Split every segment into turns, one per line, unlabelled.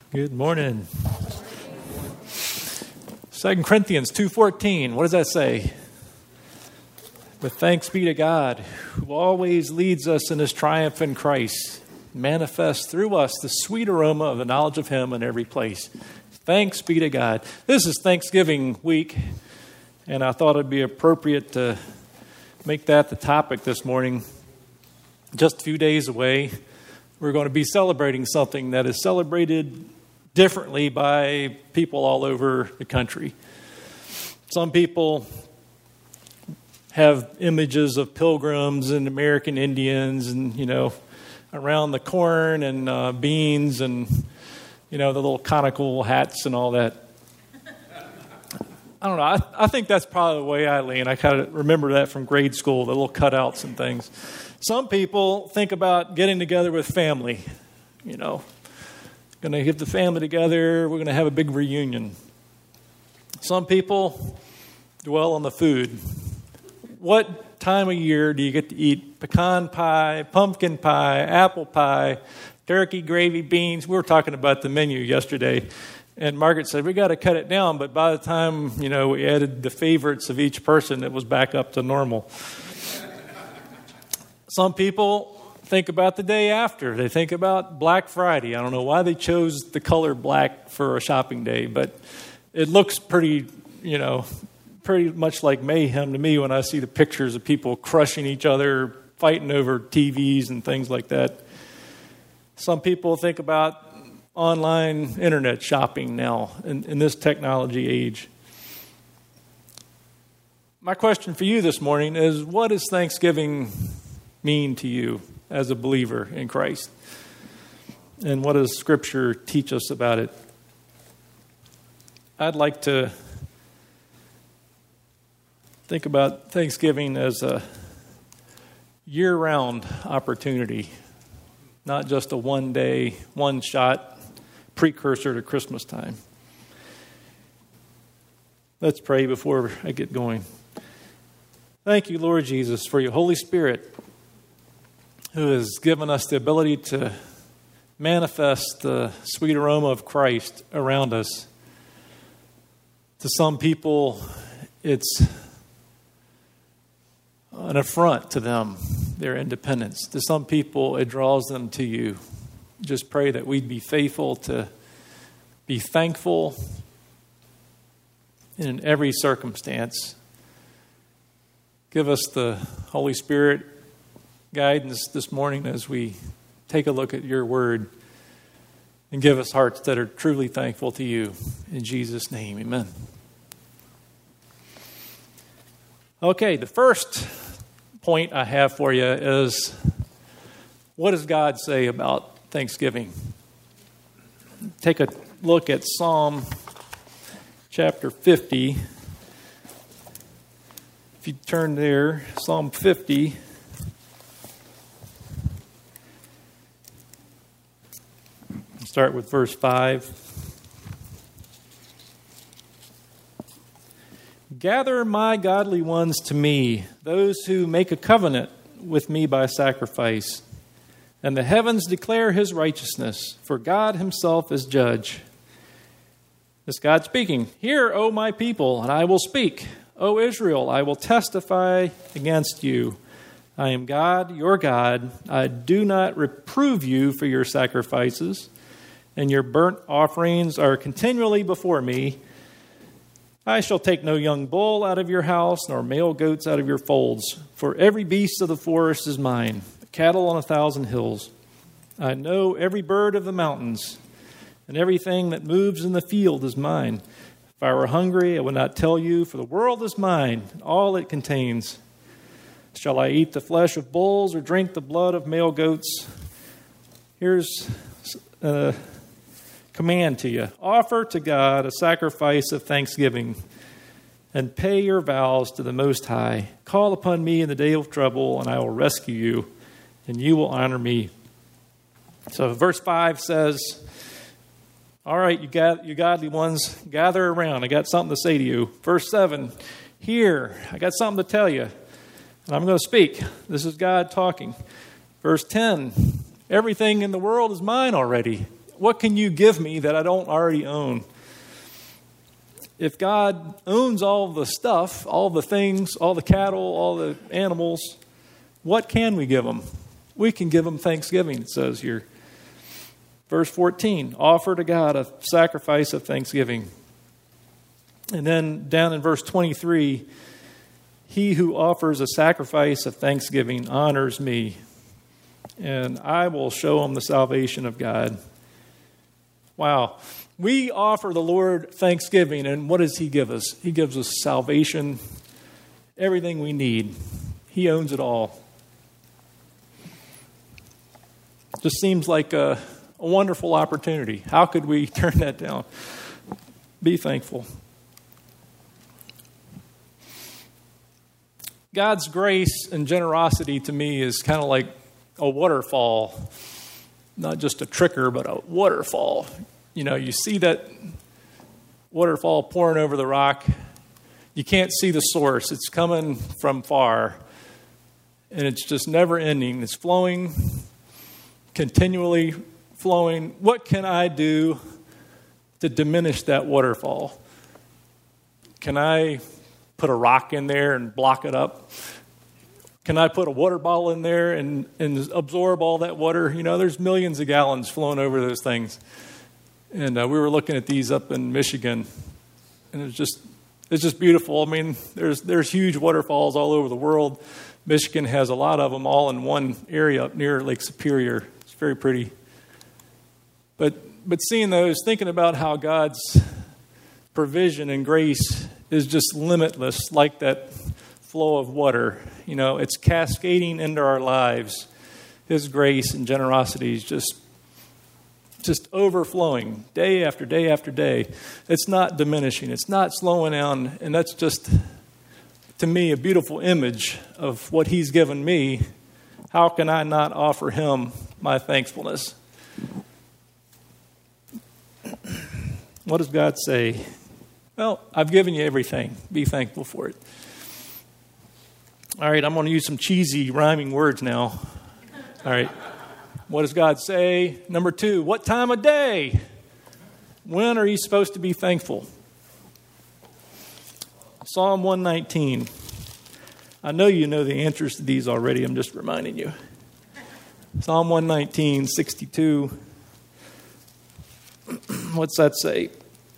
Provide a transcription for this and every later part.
Good morning. 2 Corinthians 2:14, what does that say? But thanks be to God, who always leads us in his triumph in Christ, manifests through us the sweet aroma of the knowledge of him in every place. Thanks be to God. This is Thanksgiving week, and I thought it'd be appropriate to make that the topic this morning. Just a few days away, we're going to be celebrating something that is celebrated differently by people all over the country. Some people have images of pilgrims and American Indians and, around the corn and beans and, the little conical hats and all that. I don't know. I think that's probably the way I lean. I kind of remember that from grade school, the little cutouts and things. Some people think about getting together with family, going to get the family together. We're going to have a big reunion. Some people dwell on the food. What time of year do you get to eat pecan pie, pumpkin pie, apple pie, turkey, gravy, beans? We were talking about the menu yesterday, and Margaret said, we got to cut it down, but by the time, we added the favorites of each person, it was back up to normal. Some people think about the day after. They think about Black Friday. I don't know why they chose the color black for a shopping day, but it looks pretty much like mayhem to me when I see the pictures of people crushing each other, fighting over TVs and things like that. Some people think about online internet shopping now in this technology age. My question for you this morning is, what does Thanksgiving mean to you as a believer in Christ? And what does Scripture teach us about it? I'd like to think about Thanksgiving as a year-round opportunity, not just a one-day, one-shot precursor to Christmas time. Let's pray before I get going. Thank you, Lord Jesus, for your Holy Spirit, who has given us the ability to manifest the sweet aroma of Christ around us. To some people, it's an affront to them, their independence. To some people, it draws them to you. Just pray that we'd be faithful to be thankful in every circumstance. Give us the Holy Spirit guidance this morning as we take a look at your word, and give us hearts that are truly thankful to you. In Jesus' name, amen. Okay, the first point I have for you is, what does God say about Thanksgiving? Take a look at Psalm chapter 50. If you turn there, Psalm 50. Start with verse 5. Gather my godly ones to me, those who make a covenant with me by sacrifice. And the heavens declare his righteousness, for God himself is judge. This God speaking. Hear, O my people, and I will speak. O Israel, I will testify against you. I am God, your God. I do not reprove you for your sacrifices, and your burnt offerings are continually before me. I shall take no young bull out of your house, nor male goats out of your folds, for every beast of the forest is mine, the cattle on 1,000 hills. I know every bird of the mountains, and everything that moves in the field is mine. If I were hungry, I would not tell you, for the world is mine, and all it contains. Shall I eat the flesh of bulls, or drink the blood of male goats? Here's a command to you. Offer to God a sacrifice of thanksgiving, and pay your vows to the Most High. Call upon me in the day of trouble, and I will rescue you, and you will honor me. So verse 5 says, all right, you godly ones, gather around. I got something to say to you. Verse 7, here, I got something to tell you, and I'm going to speak. This is God talking. Verse 10, everything in the world is mine already. What can you give me that I don't already own? If God owns all the stuff, all the things, all the cattle, all the animals, what can we give him? We can give him thanksgiving, it says here. Verse 14, offer to God a sacrifice of thanksgiving. And then down in verse 23, he who offers a sacrifice of thanksgiving honors me, and I will show him the salvation of God. Wow. We offer the Lord thanksgiving, and what does he give us? He gives us salvation, everything we need. He owns it all. Just seems like a wonderful opportunity. How could we turn that down? Be thankful. God's grace and generosity to me is kind of like a waterfall, not just a tricker, but a waterfall. You know, you see that waterfall pouring over the rock. You can't see the source. It's coming from far, and it's just never ending. It's flowing, continually flowing. What can I do to diminish that waterfall? Can I put a rock in there and block it up? Can I put a water bottle in there and absorb all that water? You know, there's millions of gallons flowing over those things. And we were looking at these up in Michigan, and it's just beautiful. I mean, there's huge waterfalls all over the world. Michigan has a lot of them all in one area up near Lake Superior. It's very pretty. But seeing those, thinking about how God's provision and grace is just limitless, like that flow of water. You know, it's cascading into our lives. His grace and generosity is just overflowing day after day after day. It's not diminishing. It's not slowing down. And that's just, to me, a beautiful image of what he's given me. How can I not offer him my thankfulness? What does God say? Well, I've given you everything. Be thankful for it. All right, I'm going to use some cheesy rhyming words now. All right. What does God say? Number 2, what time of day? When are you supposed to be thankful? Psalm 119. I know you know the answers to these already. I'm just reminding you. Psalm 119, 62. What's that say?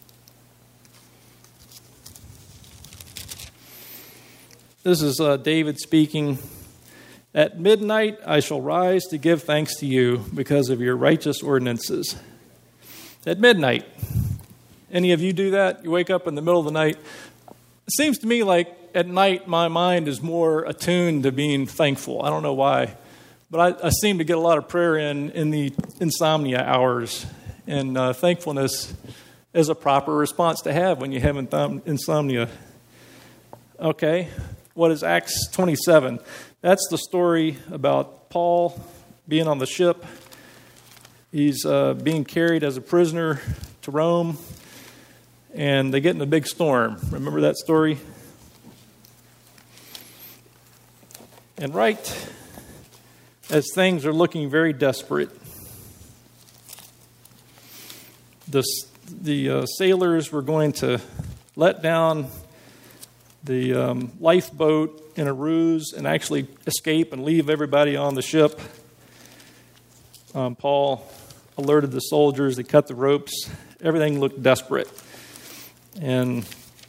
This is David speaking. At midnight I shall rise to give thanks to you because of your righteous ordinances. At midnight. Any of you do that? You wake up in the middle of the night. It seems to me like at night my mind is more attuned to being thankful. I don't know why. But I seem to get a lot of prayer in the insomnia hours. And thankfulness is a proper response to have when you have insomnia. Okay. What is Acts 27? That's the story about Paul being on the ship. He's being carried as a prisoner to Rome, and they get in a big storm. Remember that story? And right as things are looking very desperate, the sailors were going to let down the lifeboat in a ruse and actually escape and leave everybody on the ship. Paul alerted the soldiers. They cut the ropes. Everything looked desperate. And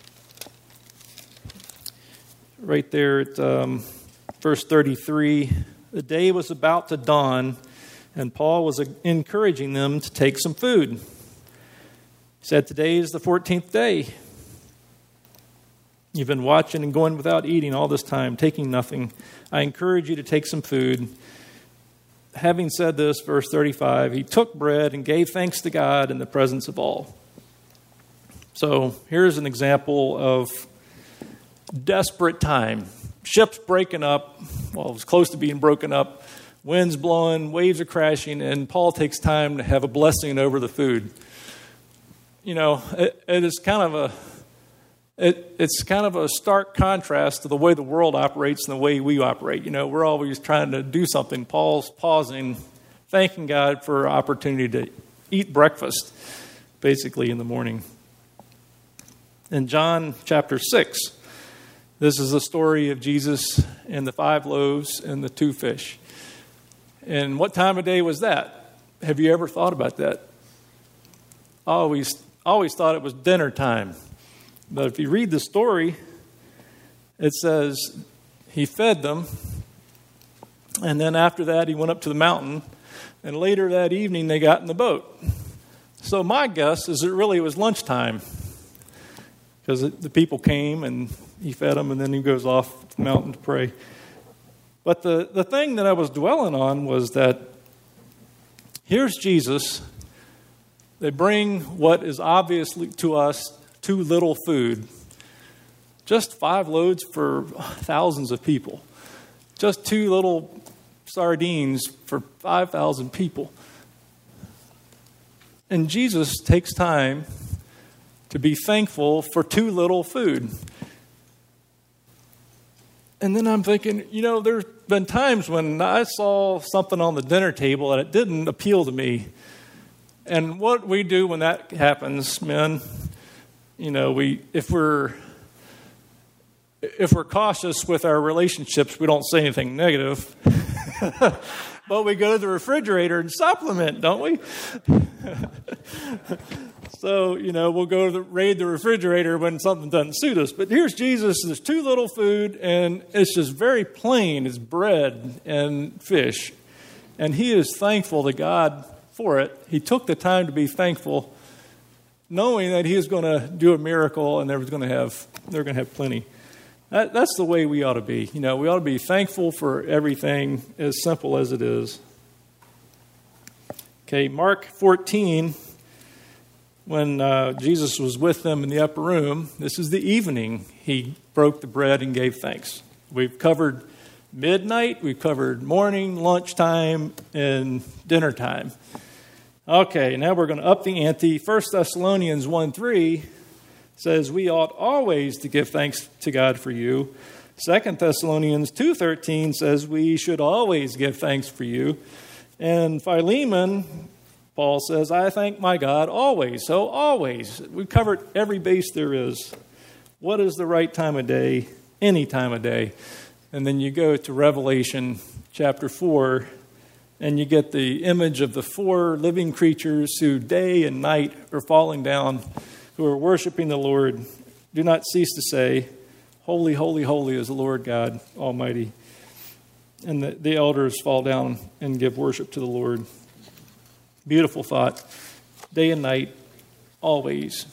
right there at verse 33, the day was about to dawn, and Paul was encouraging them to take some food. He said, today is the 14th day. You've been watching and going without eating all this time, taking nothing. I encourage you to take some food. Having said this, verse 35, he took bread and gave thanks to God in the presence of all. So here's an example of desperate time. Ship's breaking up. Well, it was close to being broken up. Wind's blowing, waves are crashing, and Paul takes time to have a blessing over the food. You know, it is kind of a... It's kind of a stark contrast to the way the world operates and the way we operate. You know, we're always trying to do something. Paul's pausing, thanking God for opportunity eat breakfast, basically, in the morning. In John chapter 6, this is the story of Jesus and the 5 loaves and the 2 fish. And what time of day was that? Have you ever thought about that? I always thought it was dinner time. But if you read the story, it says he fed them, and then after that he went up to the mountain, and later that evening they got in the boat. So my guess is it really was lunchtime, because the people came and he fed them, and then he goes off the mountain to pray. But the thing that I was dwelling on was that here's Jesus. They bring what is obviously to us too little food. Just 5 loads for thousands of people. Just 2 little sardines for 5,000 people. And Jesus takes time to be thankful for too little food. And then I'm thinking, there's been times when I saw something on the dinner table and it didn't appeal to me. And what we do when that happens, men, if we're cautious with our relationships, we don't say anything negative. But we go to the refrigerator and supplement, don't we? So, we'll go raid the refrigerator when something doesn't suit us. But here's Jesus. There's too little food, and it's just very plain. It's bread and fish. And he is thankful to God for it. He took the time to be thankful, knowing that he was going to do a miracle and they're going to have plenty. That's the way we ought to be. We ought to be thankful for everything, as simple as it is. Okay, Mark 14, when Jesus was with them in the upper room, this is the evening, he broke the bread and gave thanks. We've covered midnight, we've covered morning, lunchtime, and dinner time. Okay, now we're going to up the ante. 1 Thessalonians 1:3 says we ought always to give thanks to God for you. 2 Thessalonians 2:13 says we should always give thanks for you. And Philemon, Paul says, I thank my God always. So always. We've covered every base there is. What is the right time of day? Any time of day. And then you go to Revelation chapter 4, and you get the image of the 4 living creatures who day and night are falling down, who are worshiping the Lord. Do not cease to say, holy, holy, holy is the Lord God Almighty. And the elders fall down and give worship to the Lord. Beautiful thought. Day and night, always.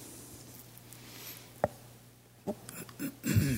A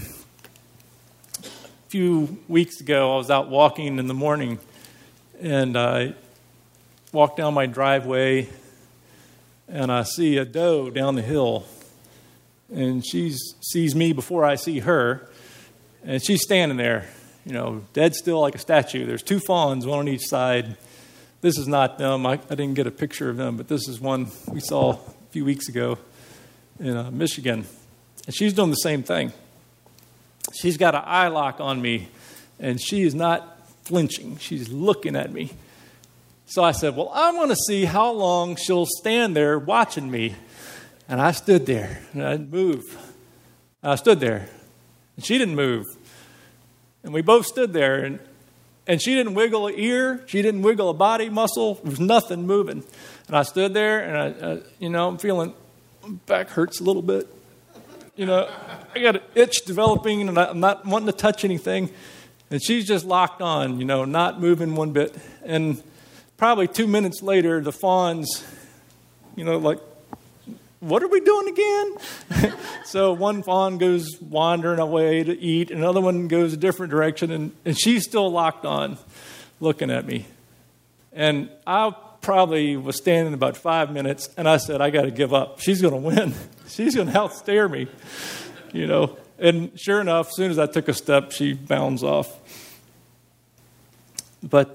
few weeks ago, I was out walking in the morning, and I walked down my driveway, and I see a doe down the hill. And she sees me before I see her, and she's standing there, dead still like a statue. There's 2 fawns, one on each side. This is not them. I didn't get a picture of them, but this is one we saw a few weeks ago in Michigan. And she's doing the same thing. She's got an eye lock on me, and she is not flinching. She's looking at me. So I said, well, I want to see how long she'll stand there watching me. And I stood there, and I didn't move. I stood there, and she didn't move. And we both stood there, and she didn't wiggle an ear. She didn't wiggle a body muscle. There was nothing moving. And I stood there, and I'm feeling, my back hurts a little bit. I got an itch developing, and I'm not wanting to touch anything. And she's just locked on, not moving one bit. And probably 2 minutes later, the fawns, like, what are we doing again? So one fawn goes wandering away to eat, another one goes a different direction, and she's still locked on, looking at me. And I probably was standing about 5 minutes, and I said, I got to give up. She's going to win. She's going to outstare me, And sure enough, as soon as I took a step, she bounds off. But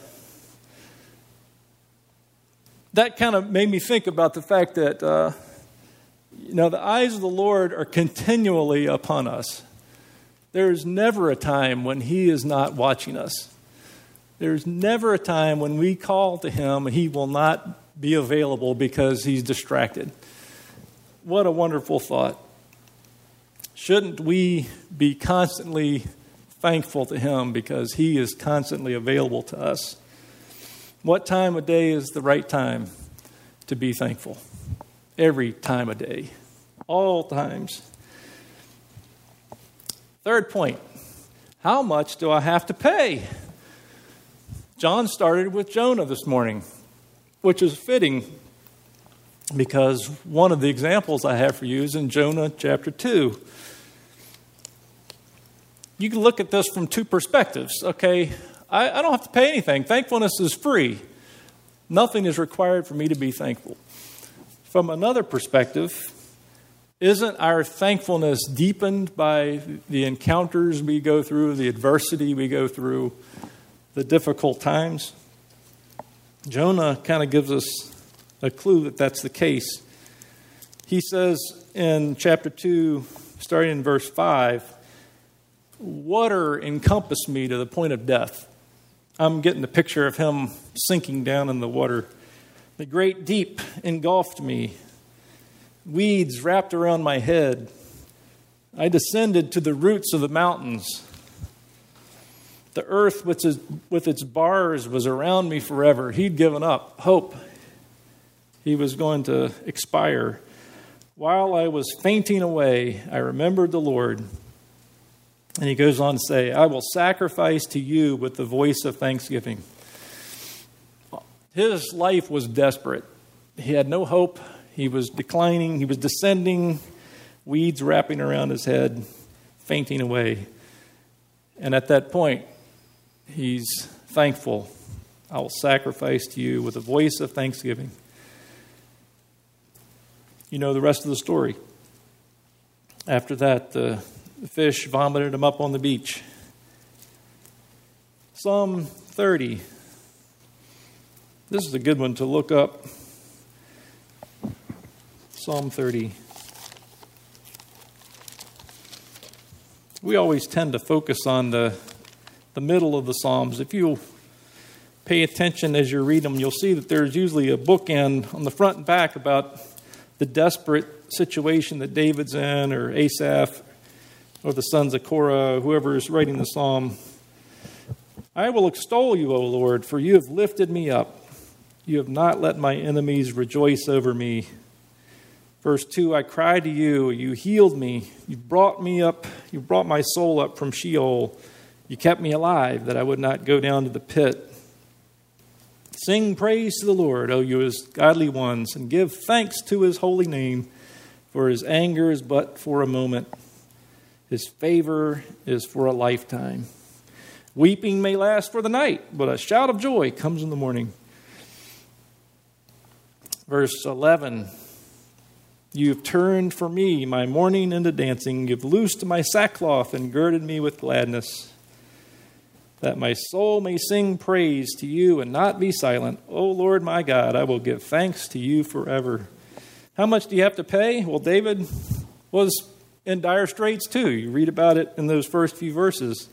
that kind of made me think about the fact that, the eyes of the Lord are continually upon us. There's never a time when he is not watching us. There's never a time when we call to him and he will not be available because he's distracted. What a wonderful thought. Shouldn't we be constantly thankful to him because he is constantly available to us? What time of day is the right time to be thankful? Every time of day. All times. Third point. How much do I have to pay? John started with Jonah this morning, which is fitting because one of the examples I have for you is in Jonah chapter 2. You can look at this from two perspectives. Okay, I don't have to pay anything. Thankfulness is free. Nothing is required for me to be thankful. From another perspective, isn't our thankfulness deepened by the encounters we go through, the adversity we go through, the difficult times? Jonah kind of gives us a clue that that's the case. He says in chapter 2, starting in verse 5, water encompassed me to the point of death. I'm getting the picture of him sinking down in the water. The great deep engulfed me. Weeds wrapped around my head. I descended to the roots of the mountains. The earth with its bars was around me forever. He'd given up hope. He was going to expire. While I was fainting away, I remembered the Lord. And he goes on to say, I will sacrifice to you with the voice of thanksgiving. His life was desperate. He had no hope. He was declining. He was descending, weeds wrapping around his head, fainting away. And at that point, he's thankful. I will sacrifice to you with a voice of thanksgiving. You know the rest of the story. After that, the fish vomited him up on the beach. Psalm 30. This is a good one to look up. Psalm 30. We always tend to focus on the middle of the Psalms. If you pay attention as you read them, you'll see that there's usually a bookend on the front and back about the desperate situation that David's in, or Asaph, or the sons of Korah, whoever is writing the psalm. I will extol you, O Lord, for you have lifted me up. You have not let my enemies rejoice over me. Verse 2, I cried to you, you healed me. You brought me up, you brought my soul up from Sheol. You kept me alive that I would not go down to the pit. Sing praise to the Lord, O you his godly ones, and give thanks to his holy name, for his anger is but for a moment. His favor is for a lifetime. Weeping may last for the night, but a shout of joy comes in the morning. Verse 11, you've turned for me my mourning into dancing. You've loosed my sackcloth and girded me with gladness, that my soul may sing praise to you and not be silent. O Lord my God, I will give thanks to you forever. How much do you have to pay? Well, David was in dire straits too. You read about it in those first few verses.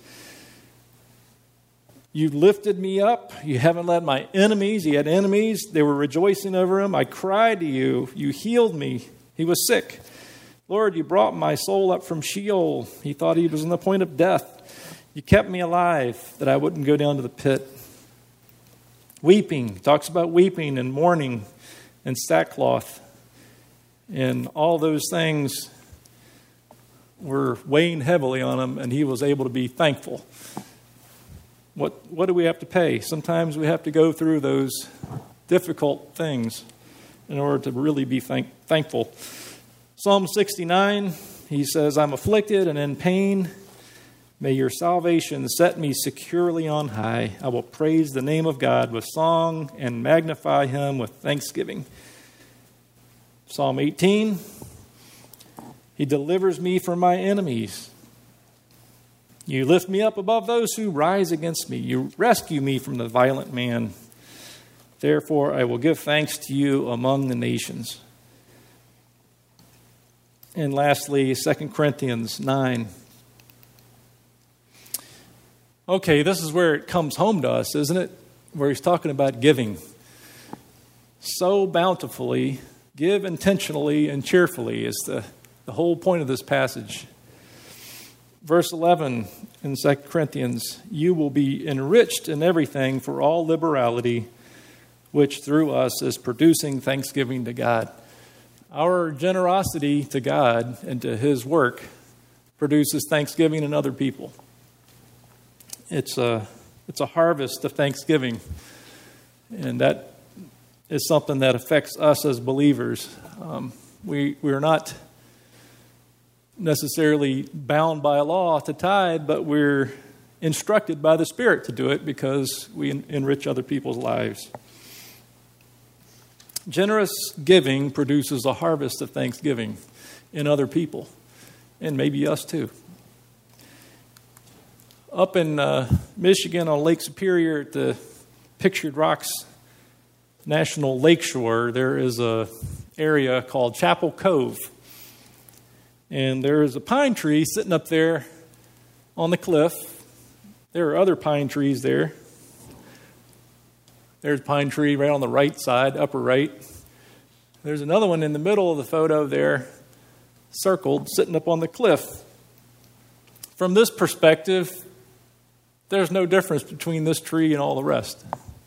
You lifted me up. You haven't let my enemies. He had enemies. They were rejoicing over him. I cried to you. You healed me. He was sick. Lord, you brought my soul up from Sheol. He thought he was on the point of death. You kept me alive that I wouldn't go down to the pit. Weeping. Talks about weeping and mourning and sackcloth. And all those things were weighing heavily on him, and he was able to be thankful. What do we have to pay? Sometimes we have to go through those difficult things in order to really be thankful. Psalm 69, he says, I'm afflicted and in pain. May your salvation set me securely on high. I will praise the name of God with song and magnify him with thanksgiving. Psalm 18, he delivers me from my enemies. You lift me up above those who rise against me. You rescue me from the violent man. Therefore, I will give thanks to you among the nations. And lastly, 2 Corinthians 9. Okay, this is where it comes home to us, isn't it? Where he's talking about giving. sow bountifully, give intentionally and cheerfully is the whole point of this passage. Verse 11 in 2 Corinthians, you will be enriched in everything for all liberality, which through us is producing thanksgiving to God. Our generosity to God and to His work produces thanksgiving in other people. It's a harvest of thanksgiving, and that is something that affects us as believers. We're not necessarily bound by a law to tithe, but we're instructed by the Spirit to do it because we enrich other people's lives. Generous giving produces a harvest of thanksgiving in other people, and maybe us too. Up in Michigan on Lake Superior at the Pictured Rocks National Lakeshore, there is an area called Chapel Cove. And there is a pine tree sitting up there on the cliff. There are other pine trees there. There's a pine tree right on the right side, upper right. There's another one in the middle of the photo there, circled, sitting up on the cliff. From this perspective, there's no difference between this tree and all the rest.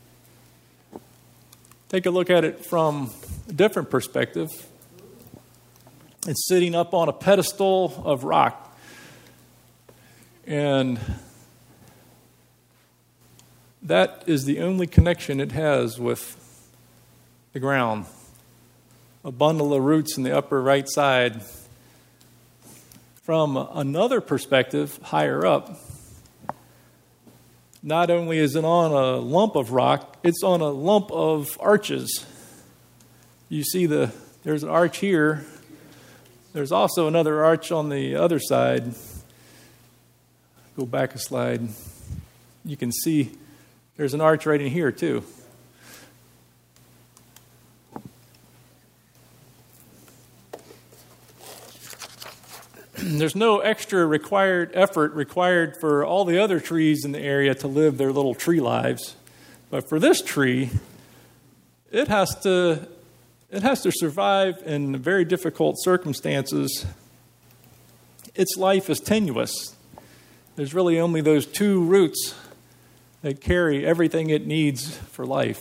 Take a look at it from a different perspective. It's sitting up on a pedestal of rock. And that is the only connection it has with the ground. A bundle of roots in the upper right side. From another perspective, higher up, not only is it on a lump of rock, it's on a lump of arches. You see there's an arch here. There's also another arch on the other side. Go back a slide. You can see there's an arch right in here too. There's no extra effort required for all the other trees in the area to live their little tree lives. But for this tree, it has to survive in very difficult circumstances. Its life is tenuous. There's really only those two roots that carry everything it needs for life.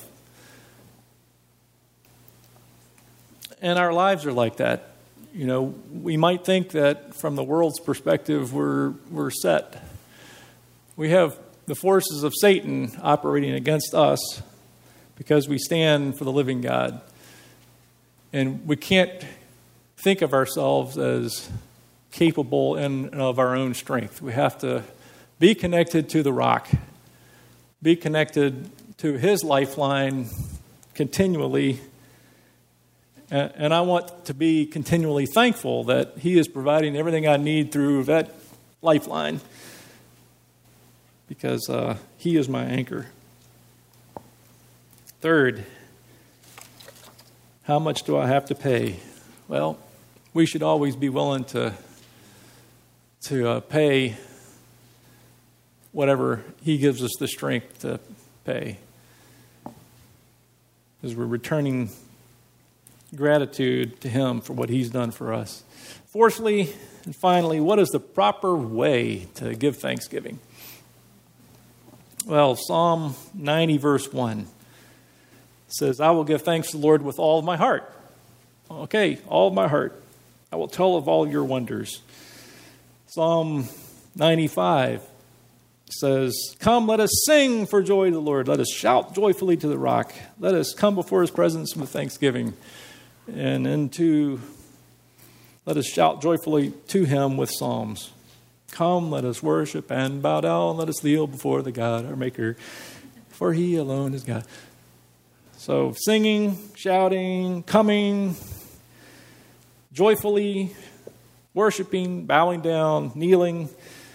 And our lives are like that. You know, we might think that from the world's perspective, we're set. We have the forces of Satan operating against us because we stand for the living God. And we can't think of ourselves as capable of our own strength. We have to be connected to the rock, be connected to His lifeline continually. And I want to be continually thankful that He is providing everything I need through that lifeline because He is my anchor. Third, how much do I have to pay? Well, we should always be willing to pay whatever He gives us the strength to pay, as we're returning gratitude to Him for what He's done for us. Fourthly and finally, what is the proper way to give thanksgiving? Well, Psalm 90 verse 1 says, I will give thanks to the Lord with all of my heart. Okay, all of my heart. I will tell of all your wonders. Psalm 95 says, come, let us sing for joy to the Lord. Let us shout joyfully to the rock. Let us come before His presence with thanksgiving. And let us shout joyfully to Him with psalms. Come, let us worship and bow down. Let us kneel before the God, our Maker, for He alone is God. So singing, shouting, coming, joyfully, worshiping, bowing down, kneeling.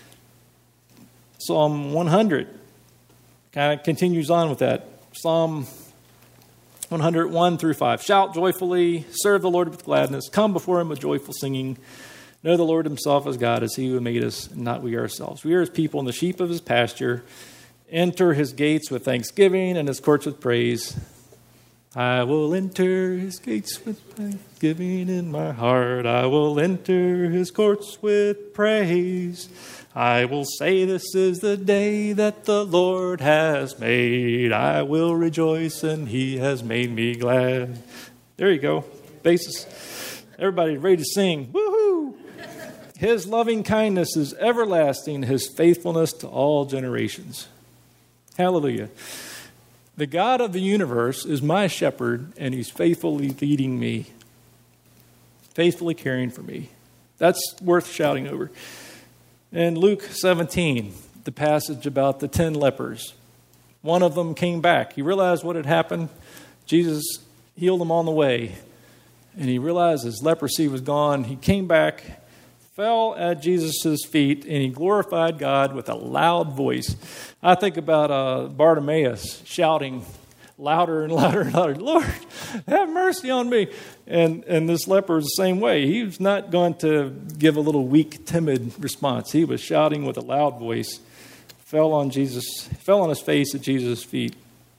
Psalm 100 kind of continues on with that. Psalm 101 through 5. Shout joyfully, serve the Lord with gladness, come before Him with joyful singing. Know the Lord Himself as God, as He who made us, and not we ourselves. We are His people and the sheep of His pasture. Enter His gates with thanksgiving and His courts with praise. I will enter his gates with thanksgiving in my heart. I will enter his courts with praise. I will say this is the day that the Lord has made. I will rejoice and he has made me glad. There you go. Basis. Everybody ready to sing. Woohoo! His loving kindness is everlasting, his faithfulness to all generations. Hallelujah. The God of the universe is my shepherd, and he's faithfully leading me, faithfully caring for me. That's worth shouting over. In Luke 17, the passage about the 10 lepers, one of them came back. He realized what had happened. Jesus healed him on the way, and he realized his leprosy was gone. He came back, fell at Jesus' feet, and he glorified God with a loud voice. I think about Bartimaeus shouting louder and louder and louder, Lord, have mercy on me. And this leper is the same way. He was not going to give a little weak, timid response. He was shouting with a loud voice, fell on his face at Jesus' feet.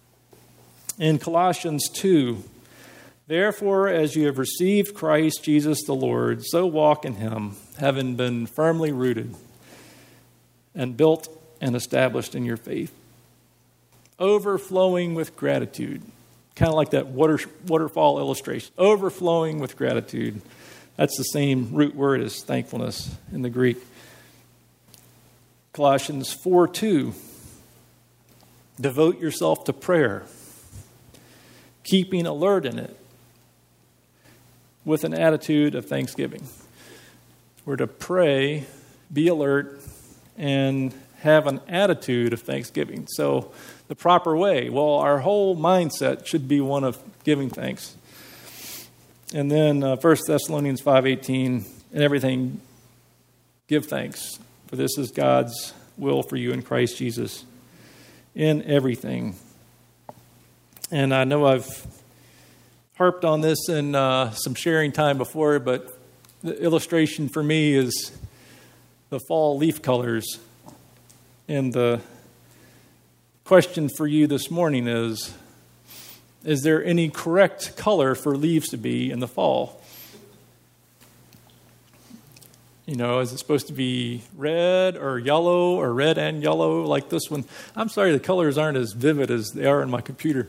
In Colossians 2, therefore, as you have received Christ Jesus the Lord, so walk in him, having been firmly rooted and built and established in your faith, overflowing with gratitude. Kind of like that waterfall illustration. Overflowing with gratitude. That's the same root word as thankfulness in the Greek. Colossians 4:2. Devote yourself to prayer, keeping alert in it with an attitude of thanksgiving. We're to pray, be alert, and have an attitude of thanksgiving. So the proper way, well, our whole mindset should be one of giving thanks. And then 1 Thessalonians 5:18, and everything give thanks, for this is God's will for you in Christ Jesus in everything. And I know I've harped on this in some sharing time before, but the illustration for me is the fall leaf colors. And the question for you this morning is there any correct color for leaves to be in the fall? You know, is it supposed to be red or yellow or red and yellow like this one? I'm sorry, the colors aren't as vivid as they are in my computer.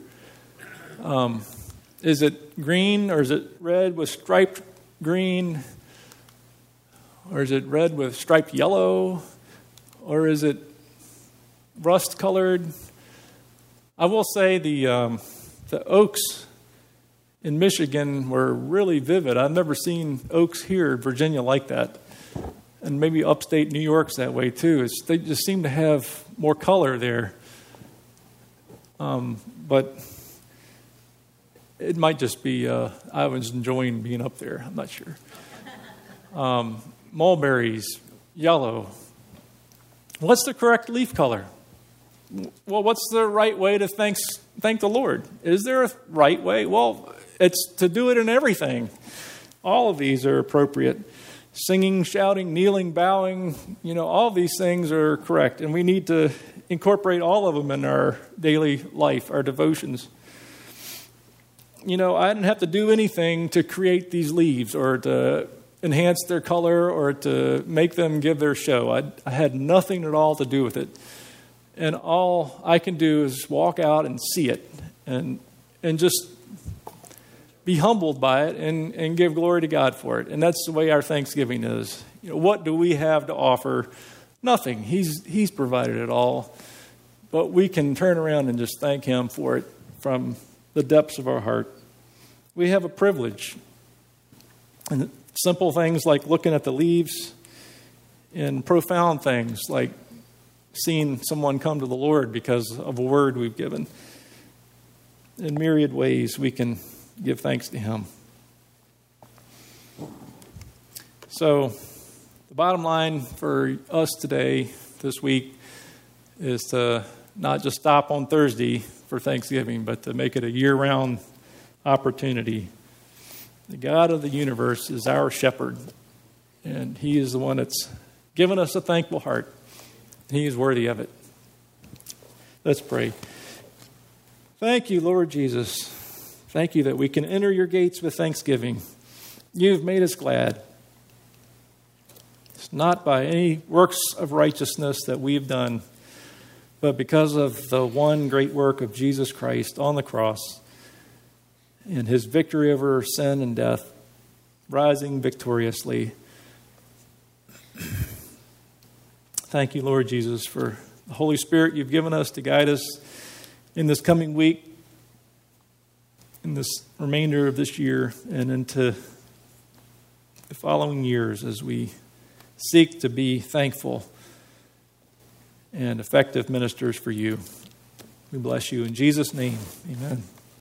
Is it green or is it red with striped green? Or is it red with striped yellow? Or is it rust-colored? I will say the oaks in Michigan were really vivid. I've never seen oaks here in Virginia like that. And maybe upstate New York's that way too. They just seem to have more color there. But it might just be I was enjoying being up there. I'm not sure. Mulberries, yellow. What's the correct leaf color? Well, what's the right way to thank the Lord? Is there a right way? Well, it's to do it in everything. All of these are appropriate. Singing, shouting, kneeling, bowing, all these things are correct. And we need to incorporate all of them in our daily life, our devotions. I didn't have to do anything to create these leaves or to enhance their color or to make them give their show. I had nothing at all to do with it. And all I can do is walk out and see it and just be humbled by it and give glory to God for it. And that's the way our Thanksgiving is. What do we have to offer? Nothing. He's provided it all. But we can turn around and just thank him for it from the depths of our heart. We have a privilege. And simple things like looking at the leaves and profound things like seeing someone come to the Lord because of a word we've given. In myriad ways, we can give thanks to him. So, the bottom line for us today, this week, is to not just stop on Thursday for Thanksgiving, but to make it a year-round opportunity. The God of the universe is our shepherd, and he is the one that's given us a thankful heart. He is worthy of it. Let's pray. Thank you, Lord Jesus, Thank you that we can enter your gates with thanksgiving. You've made us glad. It's not by any works of righteousness that we've done, but because of the one great work of Jesus Christ on the cross and his victory over sin and death, rising victoriously. Thank you, Lord Jesus, for the Holy Spirit you've given us to guide us in this coming week, in this remainder of this year, and into the following years as we seek to be thankful and effective ministers for you. We bless you in Jesus' name. Amen.